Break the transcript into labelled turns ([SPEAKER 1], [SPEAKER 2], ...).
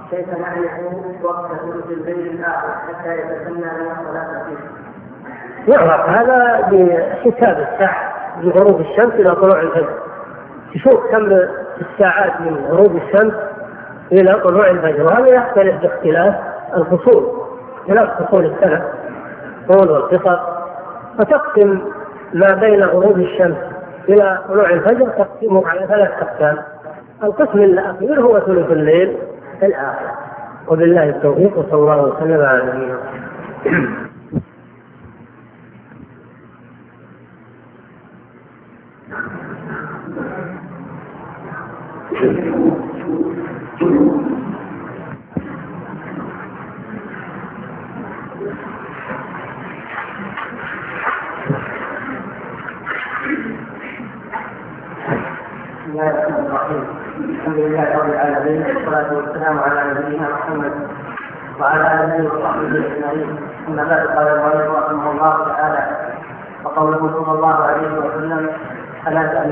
[SPEAKER 1] كيف نعرف وقت ثلث الليل الآخر حتى يتسنى لنا الصلاة فيه؟
[SPEAKER 2] يعرف هذا بحساب الساعة من غروب الشمس إلى طلوع الفجر، تشوف كم الساعات من غروب الشمس إلى طلوع الفجر، وهذا يختلف باختلاف الفصول، خلاف فصول السنة طول والقصر، فتقسم ما بين غروب الشمس إلى طلوع الفجر تقسمه على 3 أقسام. القسم الأخير هو ثلث الليل الآخر. وبالله التوفيق، وصلى الله وسلم على نبينا.
[SPEAKER 1] بسم الله الرحمن الرحيم. الحمد لله رب العالمين، والصلاة والسلام على نبينا محمد وعلى آله وصحبه أجمعين. أما بعد، قال المؤلف رحمه الله تعالى: وقوله صلى الله عليه وسلم: ألا